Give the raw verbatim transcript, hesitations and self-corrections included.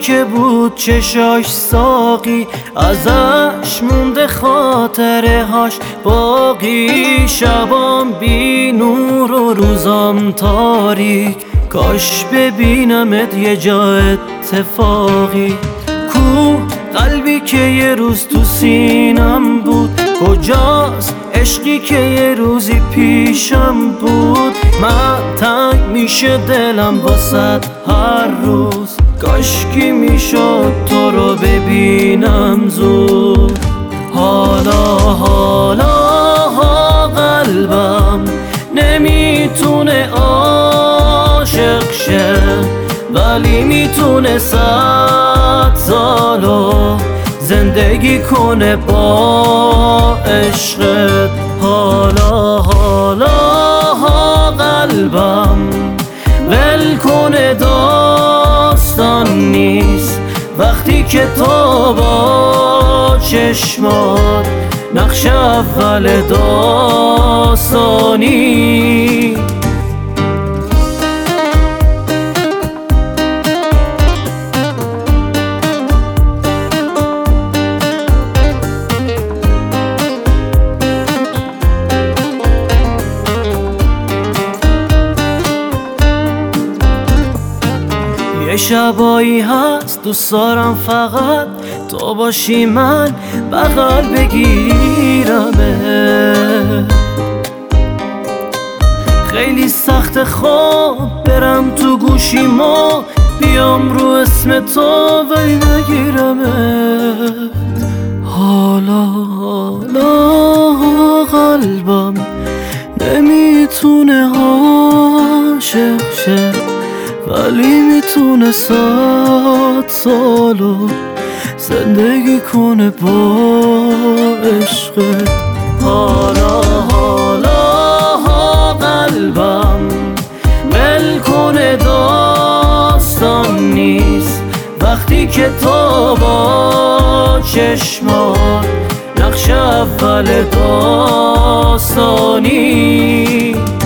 که بود چشاش ساقی، ازش مونده خاطره هاش باقی. شبام بی نور و روزام تاریک، کاش ببینمت یه جا اتفاقی. کو قلبی که یه روز تو سینم بود، کجاست عشقی که یه روزی پیشم بود. من تنگ میشه دلم واسد هر روز، کاشکی میشد تو رو ببینم زود. حالا حالا قلبم نمیتونه عاشق شه، ولی میتونه صد سالو زندگی کنه با عشقت. حالا حالا قلبم ول کنه داستان نیست، وقتی که تو با چشمات نقش اول داستانی. یه شبایی هست دوست دارم فقط تو باشی، من بغل بگیرمه. خیلی سخت خواب برم تو گوشیمو، بیام رو اسم تو ولی نگیرمت. حالا حالا قلبم نمیتونه عاشق شه، ولی میتونه صد سالو زندگی کنه با عشقت. حالا حالا قلبم ول کنه داستان نیست، وقتی که تو با چشمات نقش اول داستانی.